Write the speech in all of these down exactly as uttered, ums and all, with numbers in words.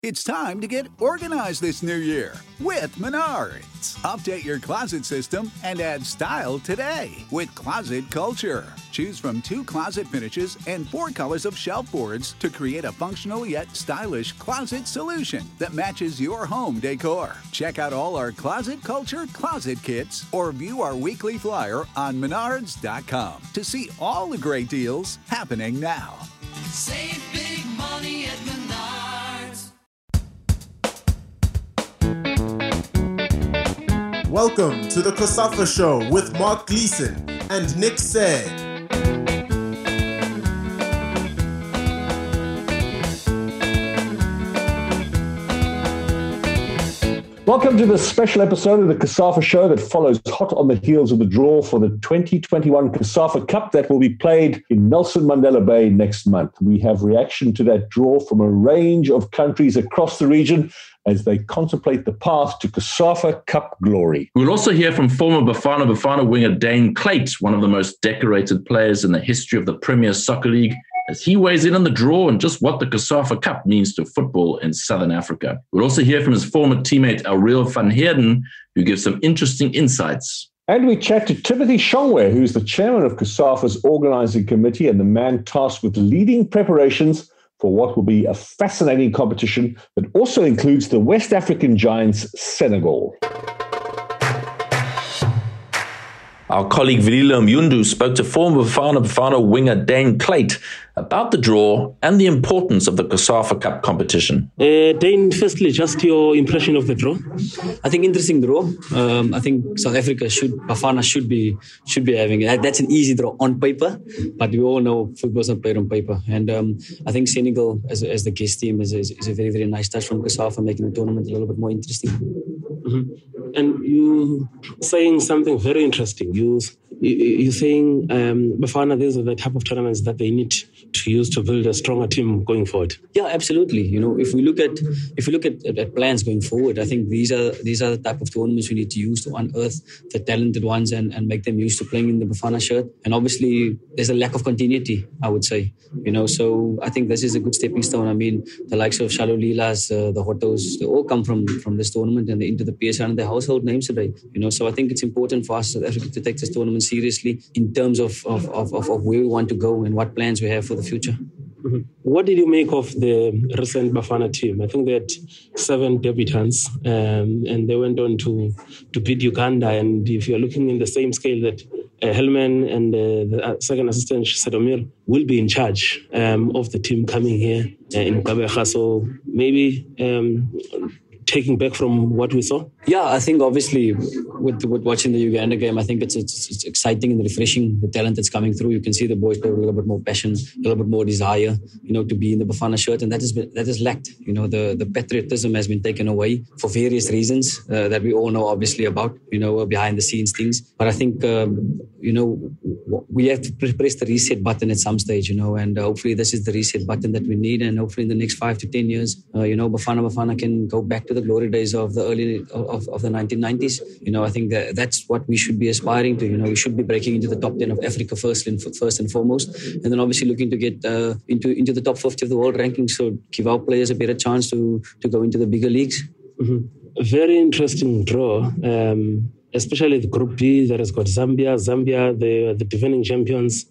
It's time to get organized this new year with Menards. Update your closet system and add style today with Closet Culture. Choose from two closet finishes and four colors of shelf boards to create a functional yet stylish closet solution that matches your home decor. Check out all our Closet Culture closet kits or view our weekly flyer on menards dot com to see all the great deals happening now. Save big money at Menards. Welcome to the COSAFA Show with Mark Gleeson and Nick Said. Welcome to this special episode of the COSAFA Show that follows hot on the heels of the draw for the twenty twenty-one COSAFA Cup that will be played in Nelson Mandela Bay next month. We have reaction to that draw from a range of countries across the region as they contemplate the path to COSAFA Cup glory. We'll also hear from former Bafana Bafana winger Dane Clayt, one of the most decorated players in the history of the Premier Soccer League, as he weighs in on the draw and just what the COSAFA Cup means to football in Southern Africa. We'll also hear from his former teammate Ariel van Heerden, who gives some interesting insights. And we chat to Timothy Shongwe, who's the chairman of COSAFA's organising committee and the man tasked with leading preparations for what will be a fascinating competition that also includes the West African giants Senegal. Our colleague Vililo Myundu spoke to former Bafana Bafana winger Dane Clayt about the draw and the importance of the COSAFA Cup competition. Uh, Dane, firstly, just your impression of the draw. I think interesting draw. Um, I think South Africa should, Bafana should be should be having it. That's an easy draw on paper, but we all know football's not played on paper. And um, I think Senegal, as, as the guest team, is, is, is a very, very nice touch from COSAFA, making the tournament a little bit more interesting. Mm-hmm. And you saying something very interesting. You, you, you're saying um, Bafana, these are the type of tournaments that they need to use to build a stronger team going forward. Yeah, absolutely. You know, if we look at if we look at, at, at plans going forward, I think these are these are the type of tournaments we need to use to unearth the talented ones and, and make them used to playing in the Bafana shirt. And obviously, there's a lack of continuity, I would say. You know, so I think this is a good stepping stone. I mean, the likes of Shallow Lilas, uh, the Hottos, they all come from from this tournament and they're into the P S L and they're household names today. You know, so I think it's important for us, South Africa, to take this tournament seriously in terms of of, of, of where we want to go and what plans we have for the future. Mm-hmm. What did you make of the recent Bafana team? I think they had seven debutants um, and they went on to, to beat Uganda. And if you're looking in the same scale that uh, Hellman and uh, the second assistant, Sadomir, will be in charge um, of the team coming here uh, in Kabeja. So maybe um, taking back from what we saw? Yeah, I think obviously with, with watching the Uganda game, I think it's, it's it's exciting and refreshing, the talent that's coming through. You can see the boys play with a little bit more passion, a little bit more desire, you know, to be in the Bafana shirt. And that is that is lacked. You know, the, the patriotism has been taken away for various reasons uh, that we all know obviously about, you know, behind the scenes things. But I think, um, you know, we have to press the reset button at some stage, you know, and uh, hopefully this is the reset button that we need. And hopefully in the next five to ten years, uh, you know, Bafana Bafana can go back to the glory days of the early of, of the nineteen nineties. You know, I think that that's what we should be aspiring to. You know, we should be breaking into the top ten of Africa first and first and foremost, and then obviously looking to get uh, into into the top fifty of the world rankings. So give our players a better chance to to go into the bigger leagues. Mm-hmm. A very interesting draw. Um, especially the Group B that has got Zambia. Zambia, they are the defending champions.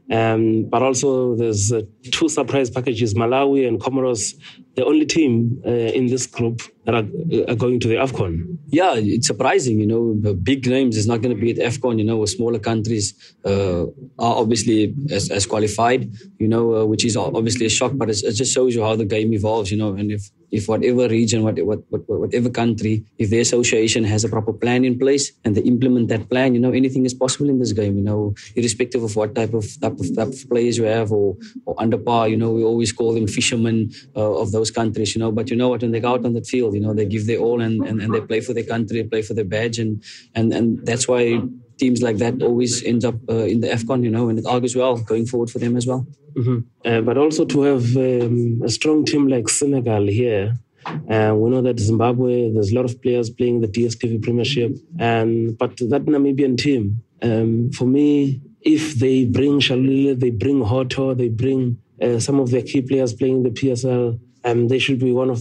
Um, but also there's uh, two surprise packages, Malawi and Comoros, the only team uh, in this group that are, are going to the AFCON. Yeah, it's surprising, you know, the big names is not going to be at AFCON, you know, smaller countries uh, are obviously as, as qualified, you know, uh, which is obviously a shock, but it's, it just shows you how the game evolves, you know, and if If whatever region, what, what, what, whatever country, if the association has a proper plan in place and they implement that plan, you know, anything is possible in this game, you know, irrespective of what type of type of, type of players you have or, or under par, you know, we always call them fishermen uh, of those countries, you know, but you know what, when they go out on that field, you know, they give their all and, and, and they play for their country, they play for their badge. And, and, and that's why teams like that always end up uh, in the AFCON, you know, and it argues well going forward for them as well. Mm-hmm. Uh, but also to have um, a strong team like Senegal here. Uh, we know that Zimbabwe, there's a lot of players playing the D S T V Premiership. And, but that Namibian team, um, for me, if they bring Shalile, they bring Hotto, they bring uh, some of their key players playing the P S L, um, they should be one of the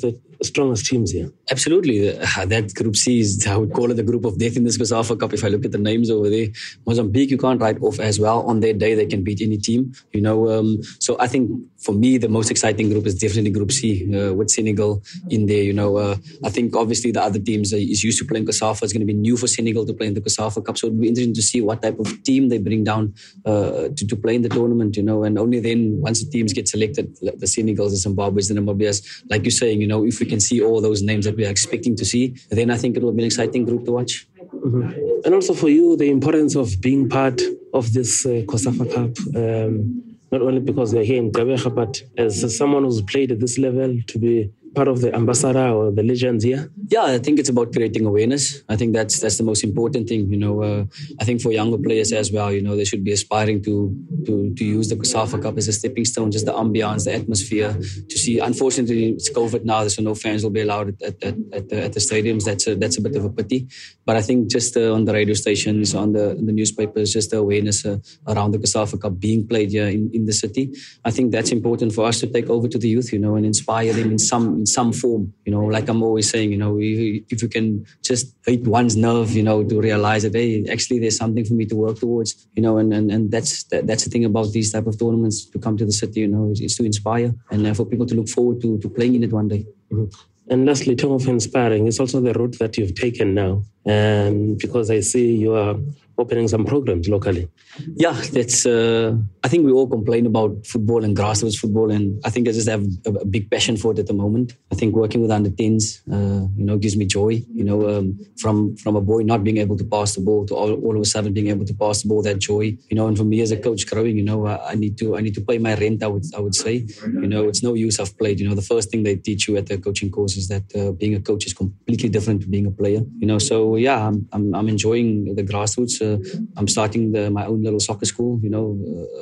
strongest teams here. Absolutely. Uh, that Group C is, I would call it the group of death in this COSAFA Cup. If I look at the names over there, Mozambique, you can't write off as well. On their day, they can beat any team. You know, um, so I think for me, the most exciting group is definitely Group C uh, with Senegal in there. You know, uh, I think obviously the other teams uh, is used to playing COSAFA. It's going to be new for Senegal to play in the COSAFA Cup. So it'll be interesting to see what type of team they bring down uh, to, to play in the tournament, you know, and only then once the teams get selected, the Senegals, the Zimbabwe's, the Namibias, like you're saying, you know, if we can see all those names that we are expecting to see, then I think it will be an exciting group to watch. Mm-hmm. And also for you, the importance of being part of this uh, COSAFA Cup, um, not only because you're here in Gqeberha, but as someone who's played at this level, to be part of the ambassador or the legends here? Yeah, I think it's about creating awareness. I think that's that's the most important thing. You know, uh, I think for younger players as well, you know, they should be aspiring to to to use the COSAFA Cup as a stepping stone, just the ambience, the atmosphere. To see, unfortunately, it's COVID now, so no fans will be allowed at at, at, the, at the stadiums. That's a that's a bit of a pity. But I think just uh, on the radio stations, on the in the newspapers, just the awareness uh, around the COSAFA Cup being played here in, in the city. I think that's important for us to take over to the youth, you know, and inspire them in some in some form. You know, like I'm always saying, you know, if, if you can just hit one's nerve, you know, to realize that, hey, actually there's something for me to work towards, you know, and and, and that's that, that's the thing about these type of tournaments, to come to the city, you know, is to inspire and uh, for people to look forward to to playing in it one day. Mm-hmm. And lastly, talking of inspiring, it's also the route that you've taken now. And because I see you are opening some programs locally. Yeah, that's. Uh, I think we all complain about football and grassroots football, and I think I just have a, a big passion for it at the moment. I think working with under tens, uh, you know, gives me joy. You know, um, from from a boy not being able to pass the ball to all, all of a sudden being able to pass the ball, that joy. You know, and for me as a coach growing, you know, I, I need to I need to pay my rent. I would I would say, you know, it's no use I've played. You know, the first thing they teach you at the coaching course is that uh, being a coach is completely different to being a player. You know, so yeah, I'm I'm, I'm enjoying the grassroots. Uh, I'm starting the, my own little soccer school, you know,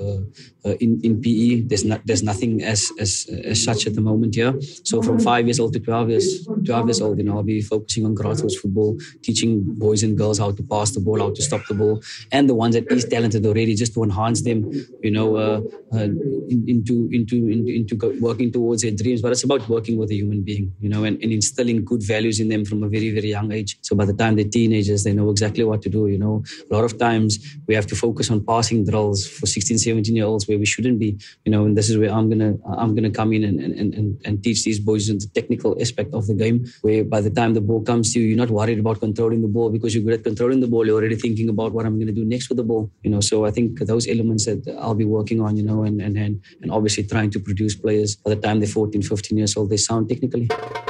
uh, uh, in, in P E. There's not, there's nothing as, as as such at the moment here. So from five years old to twelve years, twelve years old, you know, I'll be focusing on grassroots football, teaching boys and girls how to pass the ball, how to stop the ball, and the ones that is talented already, just to enhance them, you know, uh, uh, in, into into into, into go, working towards their dreams. But it's about working with a human being, you know, and, and instilling good values in them from a very, very young age. So by the time they're teenagers, they know exactly what to do, you know. A lot of times we have to focus on passing drills for sixteen, seventeen year olds where we shouldn't be, you know, and this is where I'm gonna I'm gonna come in and and, and, and teach these boys the technical aspect of the game, where by the time the ball comes to you, you're not worried about controlling the ball, because you're good at controlling the ball. You're already thinking about what I'm gonna do next with the ball, you know. So I think those elements that I'll be working on, you know, and and and, and obviously trying to produce players by the time they're fourteen, fifteen years old, they sound technically.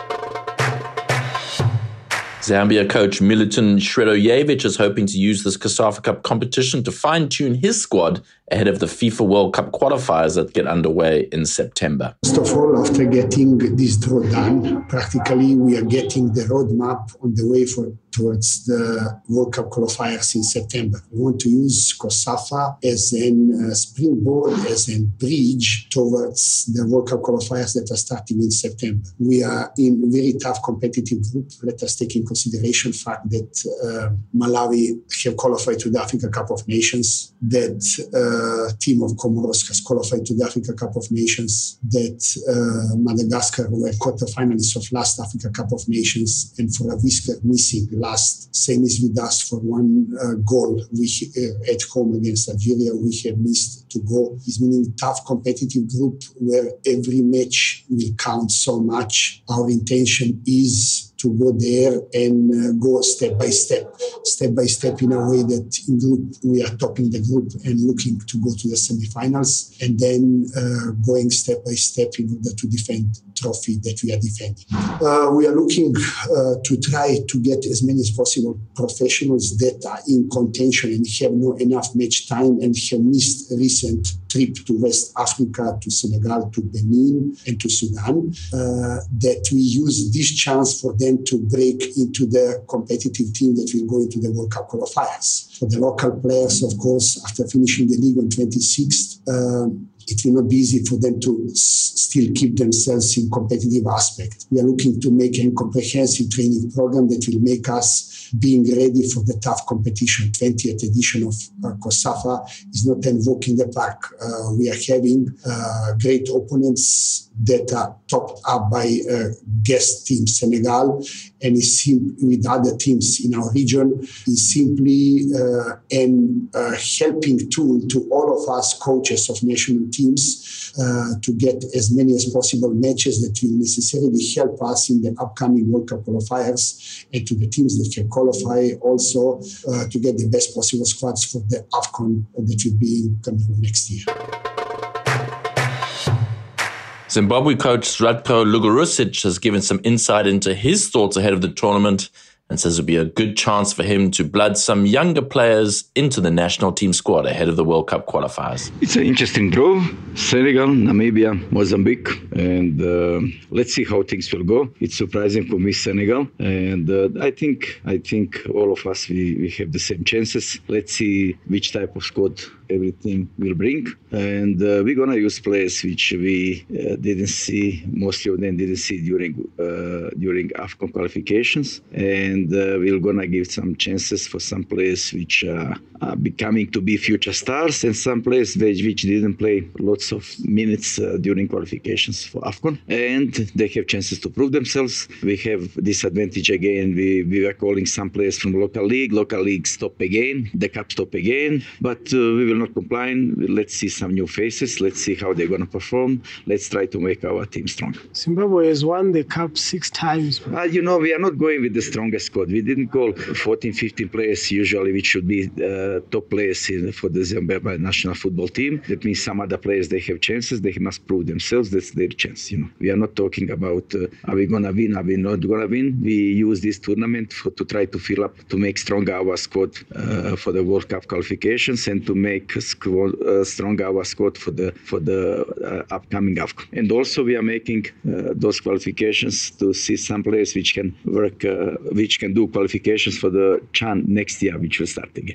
Zambia coach Milutin Sredojevic is hoping to use this COSAFA Cup competition to fine-tune his squad ahead of the FIFA World Cup qualifiers that get underway in September. First of all, after getting this draw done, practically we are getting the roadmap on the way for towards the World Cup qualifiers in September. We want to use COSAFA as a uh, springboard, as a bridge towards the World Cup qualifiers that are starting in September. We are in a very tough competitive group. Let us take in consideration the fact that uh, Malawi have qualified to the Africa Cup of Nations, that uh, team of Comoros has qualified to the Africa Cup of Nations, that uh, Madagascar were quarterfinalists of last Africa Cup of Nations, and for Aviska missing last, same as with us for one uh, goal we uh, at home against Algeria we have missed to go. It's meaning tough competitive group where every match will count so much. Our intention is to go there and uh, go step by step, step by step in a way that in group we are topping the group and looking to go to the semifinals, and then uh, going step by step in order to defend trophy that we are defending. Uh, we are looking uh, to try to get as many as possible professionals that are in contention and have no enough match time and have missed a recent trip to West Africa, to Senegal, to Benin, and to Sudan, uh, that we use this chance for them to break into the competitive team that will go into the World Cup qualifiers. For the local players, of course, after finishing the league on twenty-sixth, uh, it will not be easy for them to s- still keep themselves in competitive aspect. We are looking to make a comprehensive training program that will make us being ready for the tough competition. twentieth edition of uh, COSAFA is not a walk in the park. Uh, we are having uh, great opponents that are topped up by uh, guest team Senegal, and is sim- with other teams in our region, is simply uh, an uh, helping tool to all of us coaches of national teams uh, to get as many as possible matches that will necessarily help us in the upcoming World Cup qualifiers, and to the teams that can qualify also uh, to get the best possible squads for the AFCON that will be in Cameroon next year. Zimbabwe coach Ratko Lugarusic has given some insight into his thoughts ahead of the tournament and says it'll be a good chance for him to blood some younger players into the national team squad ahead of the World Cup qualifiers. It's an interesting draw. Senegal, Namibia, Mozambique, and uh, let's see how things will go. It's surprising for me, Senegal, and uh, I think I think all of us we, we have the same chances. Let's see which type of squad every team will bring, and uh, we're gonna use players which we uh, didn't see, mostly of them didn't see during uh, during AFCON qualifications, and uh, we're gonna give some chances for some players which uh, are becoming to be future stars, and some players which, which didn't play lots of minutes uh, during qualifications for AFCON, and they have chances to prove themselves. We have this advantage again. We we are calling some players from local league. Local league stop again. The cup stop again, but uh, we will not complain. Let's see some new faces. Let's see how they're going to perform. Let's try to make our team strong. Zimbabwe has won the cup six times. Uh, you know, we are not going with the strongest squad. We didn't call fourteen, fifteen players usually, which should be uh, top players in, for the Zimbabwe national football team. That means some other players, they have chances. They must prove themselves. That's their chance. You know, we are not talking about uh, are we going to win? Are we not going to win? We use this tournament for, to try to fill up, to make stronger our squad uh, for the World Cup qualifications, and to make squad, uh, stronger our squad for the for the uh, upcoming AFCON. And also we are making uh, those qualifications to see some players which can work, uh, which can do qualifications for the CHAN next year, which will start again.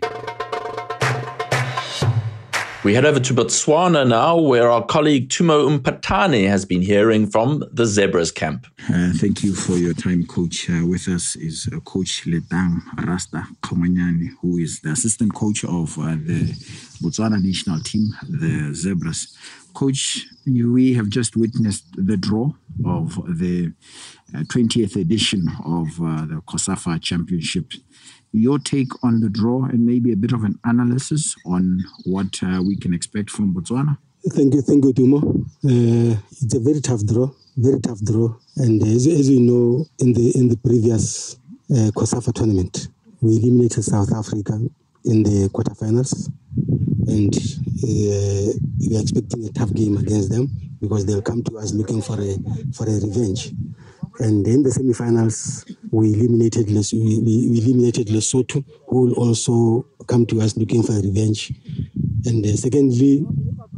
We head over to Botswana now, where our colleague Tumo Mpatane has been hearing from the Zebras camp. Uh, thank you for your time, Coach. Uh, with us is uh, Coach Letang Rasta Komanyani, who is the assistant coach of uh, the Botswana national team, the Zebras. Coach, you, we have just witnessed the draw of the uh, twentieth edition of uh, the COSAFA Championship. Your take on the draw and maybe a bit of an analysis on what uh, we can expect from Botswana? Thank you, thank you, Tumo. Uh, it's a very tough draw, very tough draw. And as, as you know, in the in the previous uh, COSAFA tournament, we eliminated South Africa in the quarterfinals, and uh, we are expecting a tough game against them because they'll come to us looking for a for a revenge. And in the semi-finals, we eliminated Les- we, we eliminated Lesotho, who will also come to us looking for a revenge. And uh, secondly,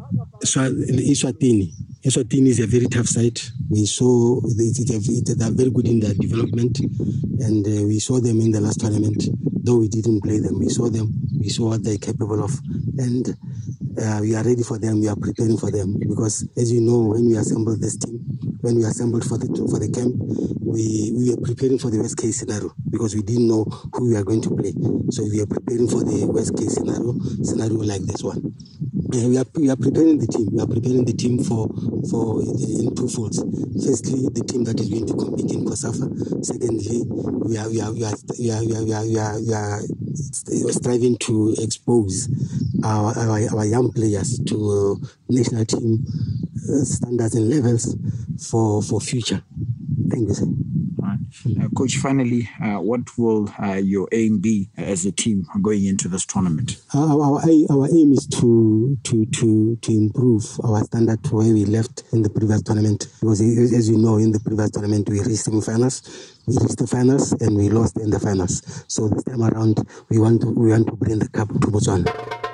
Eswatini. Eswatini is a very tough side. We saw they, they, they are very good in their development, and uh, we saw them in the last tournament. Though we didn't play them, we saw them. We saw what they're capable of, and uh, we are ready for them. We are preparing for them because, as you know, when we assembled this team, when we assembled for the for the camp, we we were preparing for the worst case scenario because we didn't know who we are going to play. So we are preparing for the worst case scenario scenario like this one. And we are we are preparing the team. We are preparing the team for for in two folds. Firstly, the team that is going to compete in COSAFA. Secondly, we are we are we are we are we are we are, we are, we are striving to expose our our, our young players to uh, national team uh, standards and levels for for future. Thank you, sir. Uh, Coach, finally, uh, what will uh, your aim be as a team going into this tournament? Our, our, our aim is to, to to to improve our standard to where we left in the previous tournament. Because as you know, in the previous tournament, we reached semi-finals, we reached the finals, and we lost in the finals. So this time around, we want to we want to bring the cup to Botswana.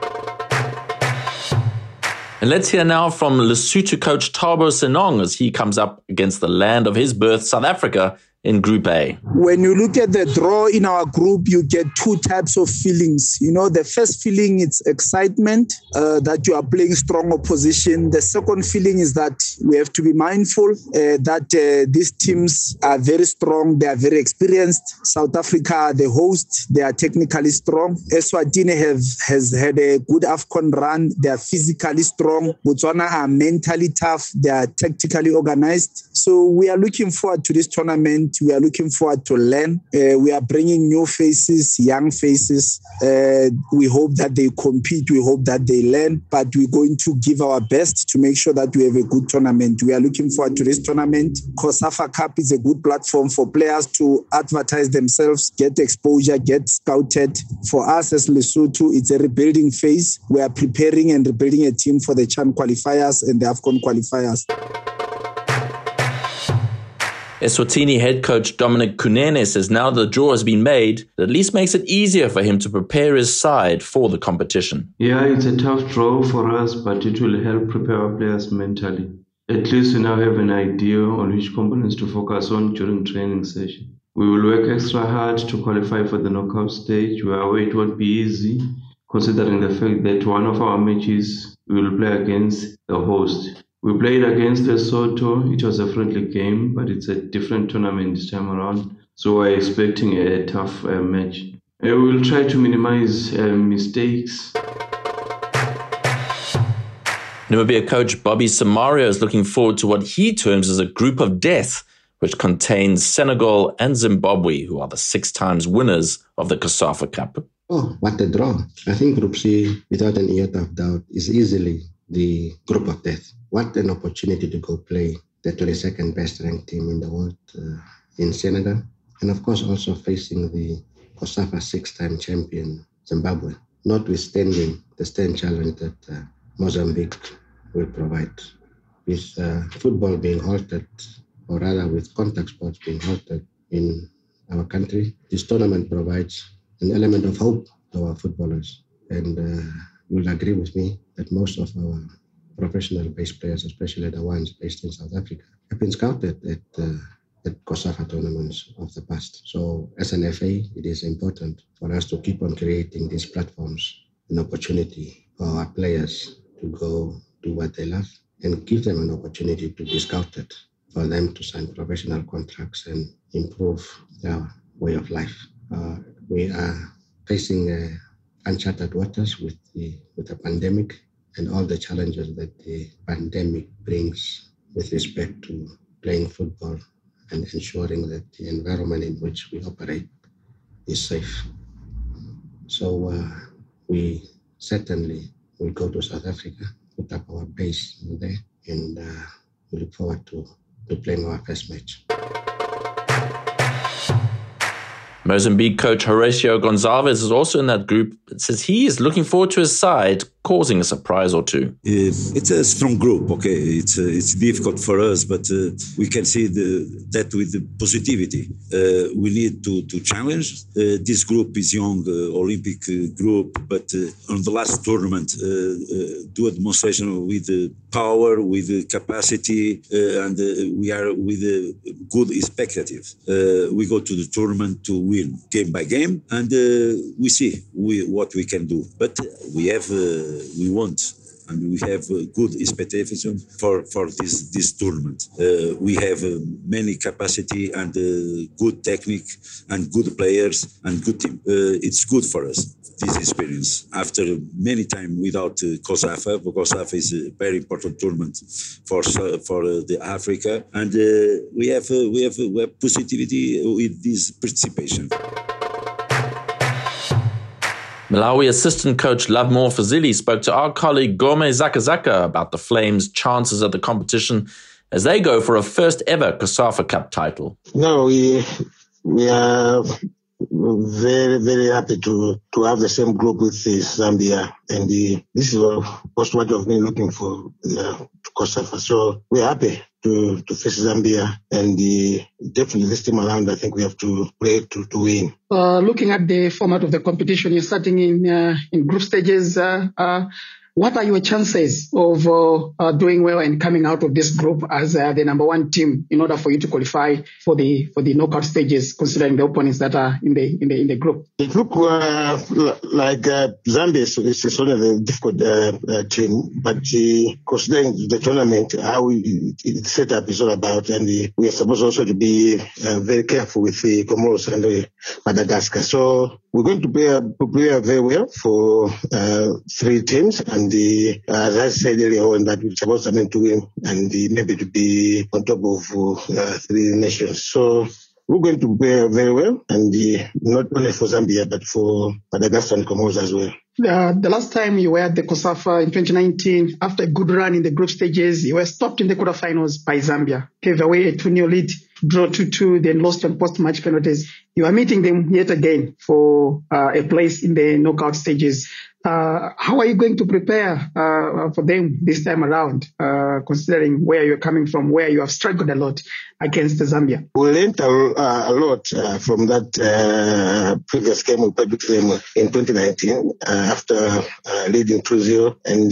And let's hear now from Lesotho coach Thabo Senong as he comes up against the land of his birth, South Africa, in Group A. When you look at the draw in our group, you get two types of feelings. You know, the first feeling is excitement uh, that you are playing strong opposition. The second feeling is that we have to be mindful uh, that uh, these teams are very strong. They are very experienced. South Africa, the host, they are technically strong. Eswatini have has had a good AFCON run. They are physically strong. Botswana are mentally tough. They are tactically organized. So we are looking forward to this tournament. We are looking forward to learn. Uh, we are bringing new faces, young faces. Uh, we hope that they compete. We hope that they learn. But we're going to give our best to make sure that we have a good tournament. We are looking forward to this tournament. COSAFA Cup is a good platform for players to advertise themselves, get exposure, get scouted. For us as Lesotho, it's a rebuilding phase. We are preparing and rebuilding a team for the CHAN qualifiers and the AFCON qualifiers. Eswatini head coach Dominic Kunene says now the draw has been made, it at least makes it easier for him to prepare his side for the competition. Yeah, it's a tough draw for us, but it will help prepare our players mentally. At least we now have an idea on which components to focus on during training session. We will work extra hard to qualify for the knockout stage. We are aware it won't be easy, considering the fact that one of our matches we will play against the host. We played against Lesotho. It was a friendly game, but it's a different tournament this time around. So we're expecting a tough uh, match. Uh, we will try to minimize uh, mistakes. Namibia coach Bobby Samario is looking forward to what he terms as a group of death, which contains Senegal and Zimbabwe, who are the six times winners of the COSAFA Cup. Oh, what a draw. I think Group C, without an iota of doubt, is easily the group of death. What an opportunity to go play the twenty-second best ranked team in the world uh, in Senegal. And of course also facing the COSAFA six-time champion Zimbabwe, notwithstanding the stand challenge that uh, Mozambique will provide. With uh, football being halted, or rather with contact sports being halted in our country, this tournament provides an element of hope to our footballers. And uh, you'll agree with me that most of our professional-based players, especially the ones based in South Africa, have been scouted at, uh, at COSAFA tournaments of the past. So as an F A, it is important for us to keep on creating these platforms, an opportunity for our players to go do what they love and give them an opportunity to be scouted, for them to sign professional contracts and improve their way of life. Uh, we are facing uh, uncharted waters with the with the pandemic and all the challenges that the pandemic brings with respect to playing football and ensuring that the environment in which we operate is safe. So uh, we certainly will go to South Africa, put up our base there, and uh, we look forward to, to playing our first match. Mozambique coach Horacio Gonçalves is also in that group. It says he is looking forward to his side causing a surprise or two. It's a strong group, okay. It's uh, it's difficult for us, but uh, we can see the, that with the positivity. Uh, we need to, to challenge. Uh, this group is young, uh, Olympic uh, group, but uh, on the last tournament, uh, uh, do a demonstration with uh, power, with uh, capacity, uh, and uh, we are with a good expectative. Uh, we go to the tournament to win game by game, and uh, we see we, what we can do. But uh, we have... Uh, we want and we have uh, good expectation for, for this, this tournament. Uh, we have uh, many capacity and uh, good technique and good players and good team. Uh, it's good for us, this experience. After many time without uh, COSAFA, COSAFA is a very important tournament for uh, for uh, the Africa, and uh, we have uh, we have, uh, we have positivity with this participation. Malawi assistant coach Lovemore Fazili spoke to our colleague Gome Zakazaka about the Flames' chances at the competition as they go for a first ever COSAFA Cup title. No, we we are very, very happy to, to have the same group with the Zambia. And the, this is what we've been looking for, the COSAFA. So we're happy to, to face Zambia. And the, definitely this time around, I think we have to play to, to win. Uh, looking at the format of the competition, you're starting in uh, in group stages. Uh, uh, what are your chances of uh, uh, doing well and coming out of this group as uh, the number one team in order for you to qualify for the for the knockout stages, considering the opponents that are in the in the in the group? The group, uh, like uh, Zambia, is, is one of the difficult uh, uh, team, but uh, considering the tournament, how we, it's set up is all about, and uh, we are supposed also to be uh, very careful with the Comoros and the Madagascar. So we're going to prepare, prepare very well for uh, three teams, and uh, as I said earlier on, that we're supposed to win and uh, maybe to be on top of uh, three nations. So we're going to prepare very well, and uh, not only for Zambia, but for Madagascar and Comoros as well. Uh, the last time you were at the COSAFA in twenty nineteen, after a good run in the group stages, you were stopped in the quarterfinals by Zambia. Gave away a two nil lead, draw two two, then lost on post-match penalties. You are meeting them yet again for uh, a place in the knockout stages. Uh, how are you going to prepare uh, for them this time around, uh, considering where you're coming from, where you have struggled a lot against Zambia? We learned a, uh, a lot uh, from that uh, previous game we played with them in twenty nineteen uh, after uh, leading two zero, and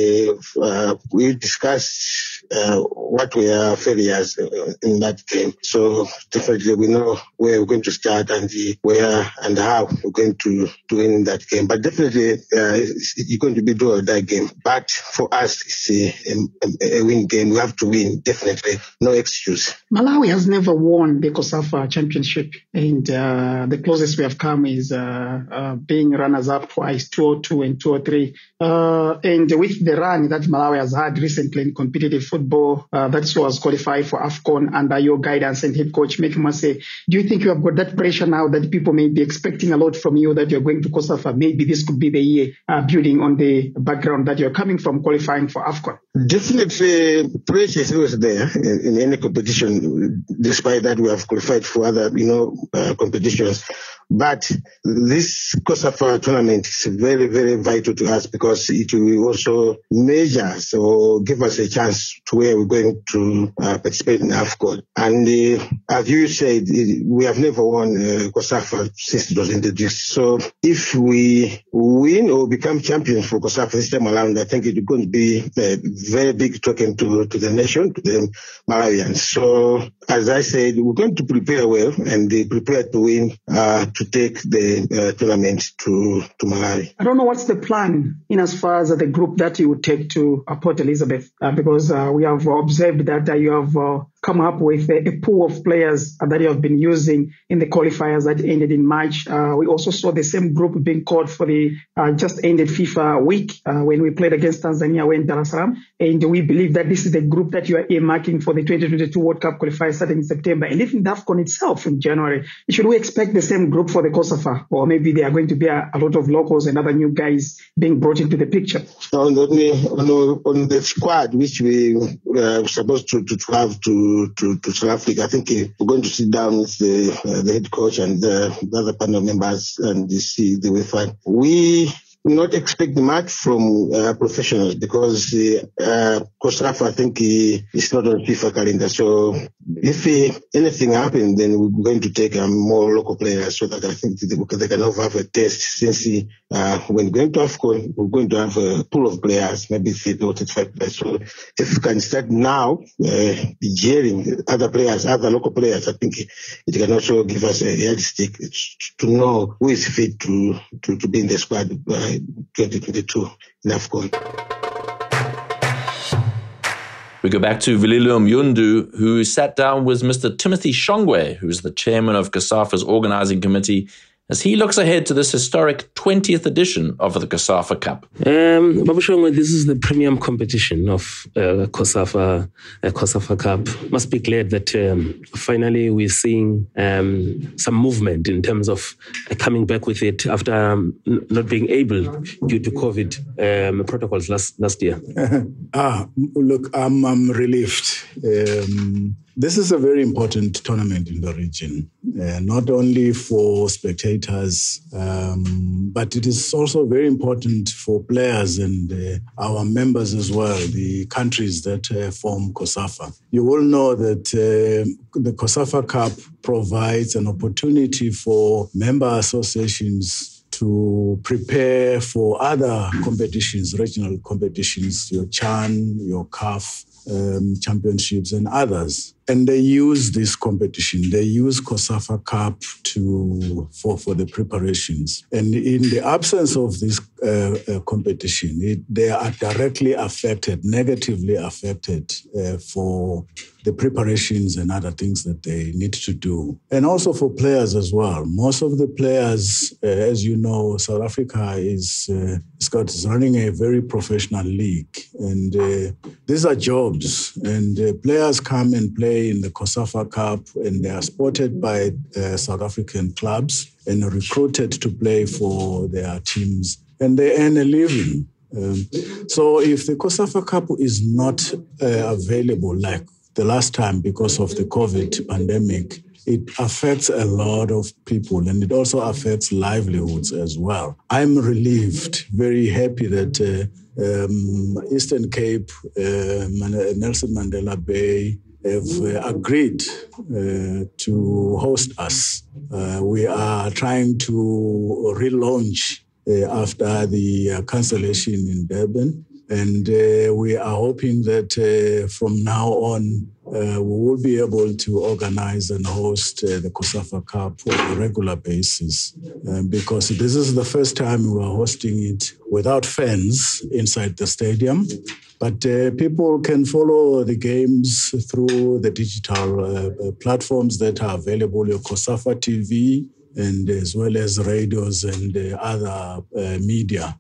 uh, uh, we discussed uh, what were failures in that game. So definitely we know where we're going to start and the, where and how we're going to, to win that game. But definitely uh, it's, it's going to be do or die game. But for us, it's a, a, a win game. We have to win, definitely. No excuse. Malawi has never won the COSAFA championship, and uh, the closest we have come is uh, uh, being runners-up twice, two oh two and two oh three. Uh, and with the run that Malawi has had recently in competitive football, uh, that was qualified for AFCON under your guidance and head coach, Meki Mase. Do you think you have got that pressure now that people may be expecting a lot from you, that you're going to COSAFA? Maybe this could be the year, uh, building on the background that you're coming from qualifying for AFCON. Definitely, pressure is always there in, in any competition. Despite that, we have qualified for other, you know, uh, competitions. But this COSAFA tournament is very, very vital to us because it will also measure us or give us a chance to where we're going to uh, participate in AFCON. And uh, as you said, we have never won uh, COSAFA since it was introduced. So if we win or become champions for COSAFA this time around, I think it's going to be a very big token to, to the nation, to the Malawians. So as I said, we're going to prepare well and uh, prepare to win uh, to take the uh, tournament to, to Malawi. I don't know what's the plan in as far as uh, the group that you would take to uh, Port Elizabeth, uh, because uh, we have observed that uh, you have uh, come up with a, a pool of players uh, that you have been using in the qualifiers that ended in March. Uh, we also saw the same group being called for the uh, just ended FIFA week uh, when we played against Tanzania, when Dar es Salaam. And we believe that this is the group that you are earmarking for the twenty twenty-two World Cup qualifiers starting in September. And even the AFCON itself in January. Should we expect the same group for the COSAFA? Or maybe there are going to be a, a lot of locals and other new guys being brought into the picture? On the, on the, on the squad, which we uh, were supposed to, to, to have to, to, to South Africa, I think uh, we're going to sit down with the, uh, the head coach and uh, the other panel members and see the way forward. We not expect much from uh, professionals because uh, uh, COSAFA, I think, uh, is not on FIFA calendar. So if uh, anything happens, then we're going to take um, more local players so that I think they, they can have a test. Since uh, when we're going to AFCON, we're going to have a pool of players, maybe thirty or thirty-five players. So if we can start now, uh, jeering other players, other local players, I think it can also give us a yardstick to know who is fit to, to, to be in the squad by twenty twenty-two in AFCON. We go back to Vililo Myundu, who sat down with Mister Timothy Shongwe, who's the chairman of COSAFA's organizing committee, as he looks ahead to this historic twentieth edition of the COSAFA Cup. Um, Babu Shongwe, this is the premium competition of uh, COSAFA, uh, COSAFA Cup. Must be glad that um, finally we're seeing um, some movement in terms of uh, coming back with it after um, n- not being able due to COVID um, protocols last last year. ah, look, I'm, I'm relieved. Um, This is a very important tournament in the region, uh, not only for spectators, um, but it is also very important for players and uh, our members as well, the countries that uh, form COSAFA. You will know that uh, the COSAFA Cup provides an opportunity for member associations to prepare for other competitions, regional competitions, your CHAN, your C A F um, championships and others. And they use this competition. They use COSAFA Cup to for, for the preparations. And in the absence of this uh, uh, competition, it, they are directly affected, negatively affected uh, for the preparations and other things that they need to do. And also for players as well. Most of the players, uh, as you know, South Africa is, uh, is running a very professional league. And uh, these are jobs. And uh, players come and play in the COSAFA Cup, and they are spotted by uh, South African clubs and recruited to play for their teams, and they earn a living. Um, so if the COSAFA Cup is not uh, available like the last time because of the COVID pandemic, it affects a lot of people, and it also affects livelihoods as well. I'm relieved, very happy that uh, um, Eastern Cape, uh, Nelson Mandela Bay, have uh, agreed uh, to host us. Uh, we are trying to relaunch uh, after the uh, cancellation in Durban. And uh, we are hoping that uh, from now on, uh, we will be able to organize and host uh, the COSAFA Cup on a regular basis. Uh, because this is the first time we are hosting it without fans inside the stadium. But uh, people can follow the games through the digital uh, platforms that are available, your COSAFA T V, and as well as radios and uh, other uh, media.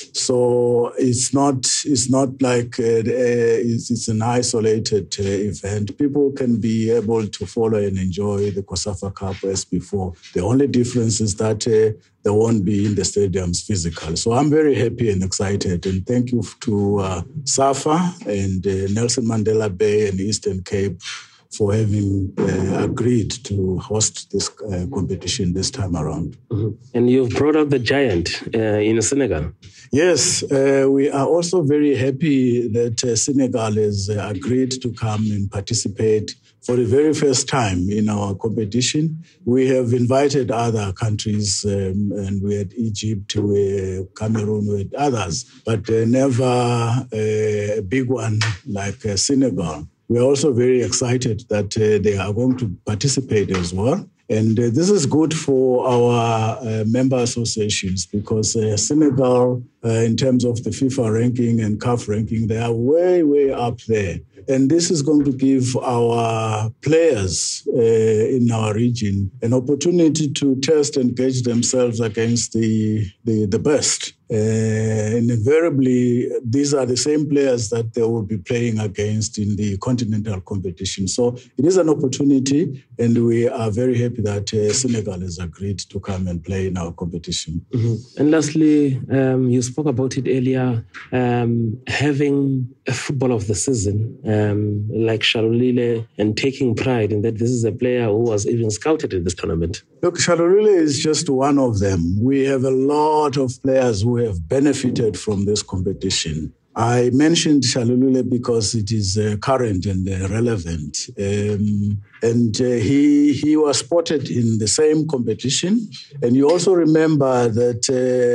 So it's not it's not like uh, it's, it's an isolated uh, event. People can be able to follow and enjoy the COSAFA Cup as before. The only difference is that uh, they won't be in the stadiums physically. So I'm very happy and excited. And thank you to uh, SAFA and uh, Nelson Mandela Bay and Eastern Cape for having uh, agreed to host this uh, competition this time around. Mm-hmm. And you've brought out the giant uh, in Senegal. Yes, uh, we are also very happy that uh, Senegal has uh, agreed to come and participate for the very first time in our competition. We have invited other countries, um, and we had Egypt, we had Cameroon, we had others, but uh, never uh, a big one like uh, Senegal. We're also very excited that uh, they are going to participate as well. And uh, this is good for our uh, member associations because uh, Senegal, uh, in terms of the FIFA ranking and C A F ranking, they are way, way up there. And this is going to give our players uh, in our region an opportunity to test and gauge themselves against the, the, the best. Uh, and invariably, these are the same players that they will be playing against in the continental competition. So it is an opportunity, and we are very happy that uh, Senegal has agreed to come and play in our competition. Mm-hmm. And lastly, um, you spoke about it earlier, um, having a football of the season um, like Shalulile and taking pride in that this is a player who was even scouted in this tournament. Look, Shalulile is just one of them. We have a lot of players who have benefited from this competition. I mentioned Shalulile because it is uh, current and uh, relevant. Um, and uh, he he was spotted in the same competition. And you also remember that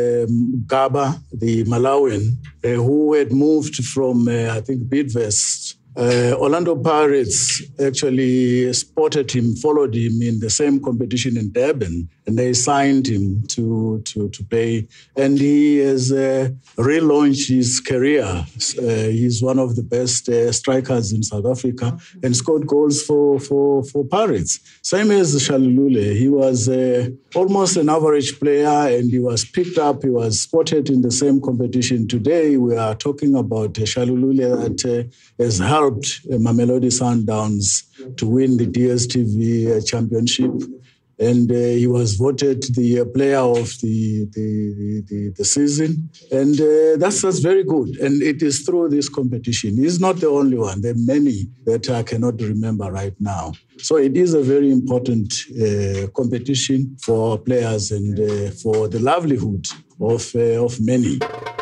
um, Gaba, the Malawian, uh, who had moved from, uh, I think, Bidvest, Uh, Orlando Pirates actually spotted him, followed him in the same competition in Durban, and they signed him to to, to play. And he has uh, relaunched his career. Uh, he's one of the best uh, strikers in South Africa and scored goals for, for, for Pirates. Same as Shalulile. He was uh, almost an average player, and he was picked up. He was spotted in the same competition. Today, we are talking about uh, Shalulile that uh, has helped Mamelodi Sundowns to win the D S T V championship, and uh, he was voted the uh, player of the the, the, the season, and uh, that's that's very good. And it is through this competition. He's not the only one. There are many that I cannot remember right now. So it is a very important uh, competition for our players and uh, for the livelihood of uh, of many.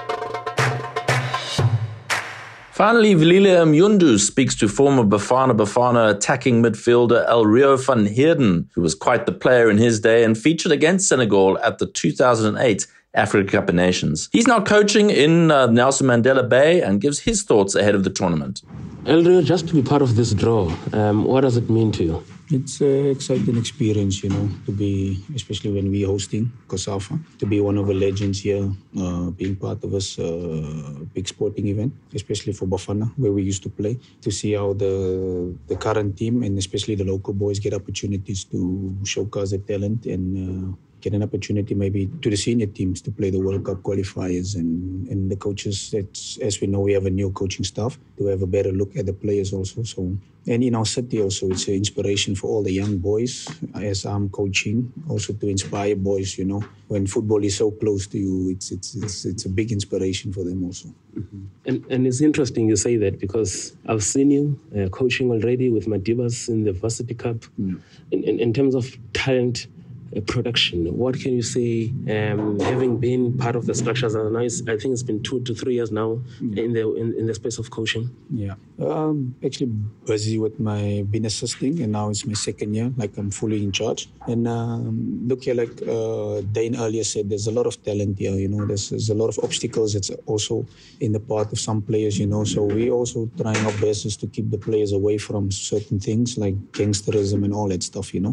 Finally, Vlile Mjundu speaks to former Bafana Bafana attacking midfielder El Rio van Heerden, who was quite the player in his day and featured against Senegal at the two thousand eight Africa Cup of Nations. He's now coaching in uh, Nelson Mandela Bay and gives his thoughts ahead of the tournament. Elrio, just to be part of this draw, um, what does it mean to you? It's an exciting experience, you know, to be, especially when we're hosting COSAFA, to be one of the legends here, uh, being part of this uh, big sporting event, especially for Bafana, where we used to play, to see how the the current team and especially the local boys get opportunities to showcase their talent and uh, get an opportunity maybe to the senior teams to play the World Cup qualifiers and, and the coaches. That's, as we know, we have a new coaching staff to have a better look at the players also. So, and in our city also, it's an inspiration for all the young boys as I'm coaching, also to inspire boys, you know, when football is so close to you, it's it's it's, it's a big inspiration for them also. Mm-hmm. And, and it's interesting you say that because I've seen you uh, coaching already with Madibas in the Varsity Cup. Mm. In, in, in terms of talent, Uh, production, what can you say, um, having been part of the structures? And now I think it's been two to three years now mm. in the in, in the space of coaching. Yeah, um, actually busy with my been assisting, and now it's my second year. Like I'm fully in charge. And um, look here, like uh, Dane earlier said, there's a lot of talent here. You know, there's, there's a lot of obstacles. It's also in the part of some players. You know, so we also trying our best is to keep the players away from certain things like gangsterism and all that stuff. You know,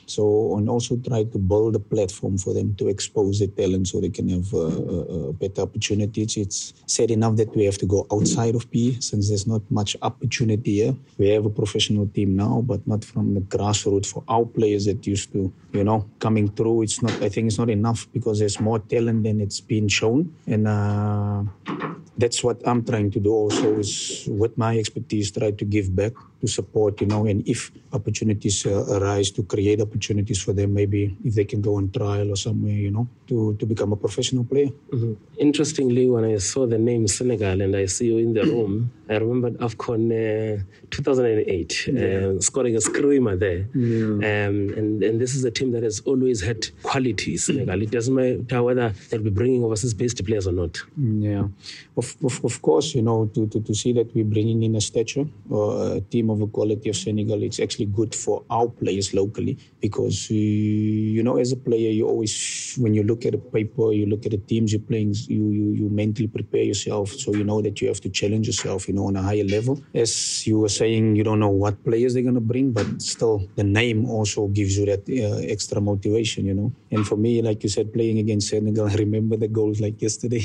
so and also try to build a platform for them to expose their talent so they can have uh, uh, better opportunities. It's sad enough that we have to go outside of P E since there's not much opportunity here. We have a professional team now, but not from the grassroots for our players that used to, you know, coming through. It's not, I think it's not enough because there's more talent than it's been shown. And uh, that's what I'm trying to do also is with my expertise, try to give back, to support, you know, and if opportunities uh, arise, to create opportunities for them, maybe if they can go on trial or somewhere, you know, to, to become a professional player. Mm-hmm. Interestingly, when I saw the name Senegal and I see you in the room, I remembered AFCON uh, two thousand eight, yeah. uh, scoring a screamer there. Yeah. Um, and, and this is a team that has always had quality, Senegal. It doesn't matter whether they'll be bringing overseas-based players or not. Yeah, of, of, of course, you know, to, to, to see that we're bringing in a stature or a team of the quality of Senegal, it's actually good for our players locally because, uh, you know, as a player, you always, when you look at the paper, you look at the teams you're playing, you, you, you mentally prepare yourself so you know that you have to challenge yourself, you know, on a higher level. As you were saying, you don't know what players they're going to bring, but still the name also gives you that uh, extra motivation, you know. And for me, like you said, playing against Senegal, I remember the goals like yesterday.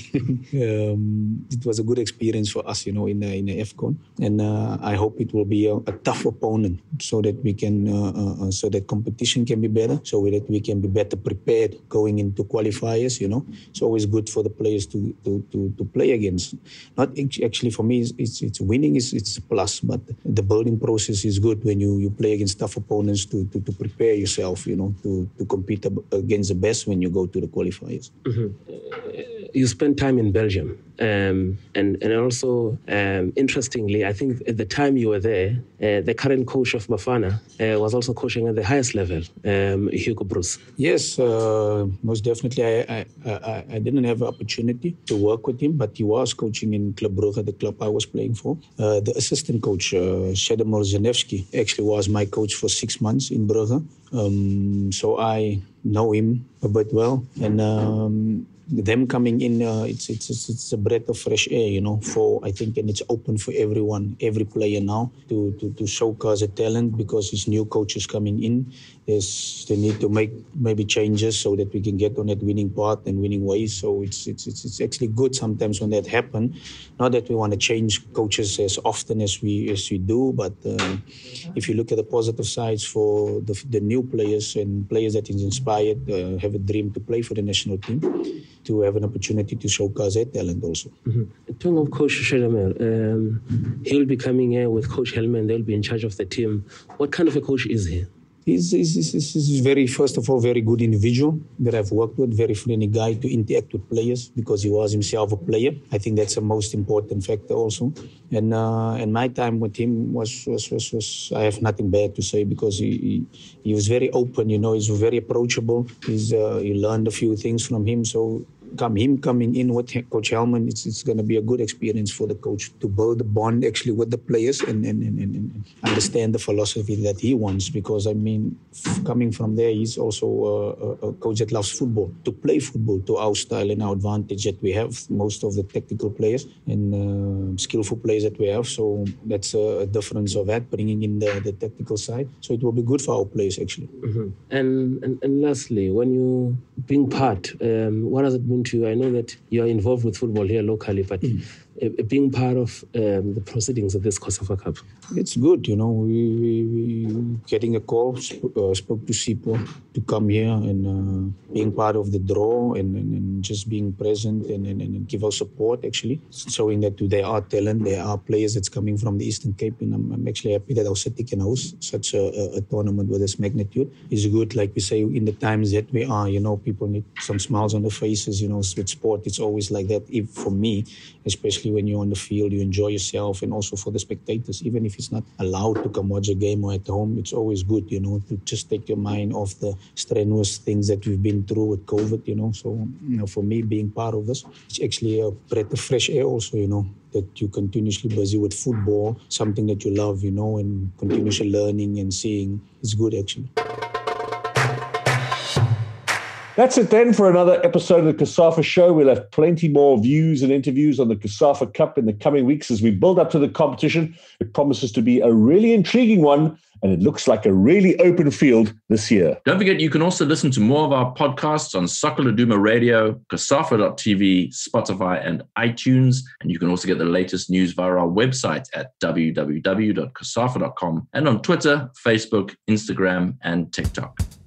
um, it was a good experience for us, you know, in the, in the AFCON. And uh, I hope it will be a, a tough opponent so that we can, uh, uh, so that competition can be better, so that we can be better prepared going into qualifiers, you know. It's always good for the players to to, to, to play against. Not actually for me, it's, it's, it's winning is it's a plus, but the building process is good when you, you play against tough opponents to, to, to prepare yourself, you know, to, to compete against the best when you go to the qualifiers. Mm-hmm. Uh, you spent time in Belgium. Um, and, and also, um, interestingly, I think at the time you were there, uh, the current coach of Bafana uh, was also coaching at the highest level, um, Hugo Broos. Yes, uh, most definitely. I, I, I, I didn't have an opportunity to work with him, but he was coaching in Club Brugge, the club I was playing for. Uh, the assistant coach, uh, Shedemor Zanevski, actually was my coach for six months in Brugge. Um, so I know him a bit well. And um, them coming in, uh, it's, it's it's it's a breath of fresh air, you know. For I think, and it's open for everyone, every player now to to, to showcase a talent because it's new coaches coming in. There's, they need to make maybe changes so that we can get on that winning path and winning ways. So it's it's it's, it's actually good sometimes when that happens. Not that we want to change coaches as often as we as we do, but uh, if you look at the positive sides for the the new players and players that is inspired, uh, have a dream to play for the national team, to have an opportunity to showcase their talent also. Mm-hmm. Talking of Coach Shedemor, um, he'll be coming here with Coach Helman. They'll be in charge of the team. What kind of a coach is he? He's, he's, he's, he's very, first of all, very good individual that I've worked with, very friendly guy to interact with players because he was himself a player. I think that's the most important factor also. And uh, and my time with him was, was, was, was, I have nothing bad to say because he, he, he was very open, you know, he's very approachable. He's, uh, you learned a few things from him. So come him coming in with Coach Hellman, it's, it's going to be a good experience for the coach to build a bond actually with the players and, and, and, and understand the philosophy that he wants. Because, I mean, f- coming from there, he's also a, a coach that loves football, to play football to our style and our advantage that we have, most of the technical players and uh, skillful players that we have. So that's a, a difference of that, bringing in the, the technical side. So it will be good for our players, actually. Mm-hmm. And, and and lastly, when you being part, um, what does it mean to you? I know that you are involved with football here locally, but mm. uh, being part of um, the proceedings of this COSAFA Cup. It's good, you know. We, we, we getting a call, sp- uh, spoke to Sipo to come here and uh, being part of the draw and, and, and just being present and, and, and give us support, actually, showing that there are talent, there are players that's coming from the Eastern Cape, and I'm, I'm actually happy that our city can host such a, a, a tournament with this magnitude. It's good, like we say, in the times that we are, you know, people need some smiles on their faces, you know, with sport, it's always like that. If, for me, especially when you're on the field, you enjoy yourself, and also for the spectators, even if it's not allowed to come watch a game or at home, it's always good, you know, to just take your mind off the strenuous things that we've been through with COVID, you know. So, you know, for me, being part of this, it's actually a breath of fresh air also, you know, that you're continuously busy with football, something that you love, you know, and continuously learning and seeing. It's good, actually. That's it then for another episode of the COSAFA Show. We'll have plenty more views and interviews on the COSAFA Cup in the coming weeks as we build up to the competition. It promises to be a really intriguing one, and it looks like a really open field this year. Don't forget, you can also listen to more of our podcasts on Soccer Laduma Radio, COSAFA dot T V, Spotify, and iTunes. And you can also get the latest news via our website at w w w dot cosafa dot com and on Twitter, Facebook, Instagram, and TikTok.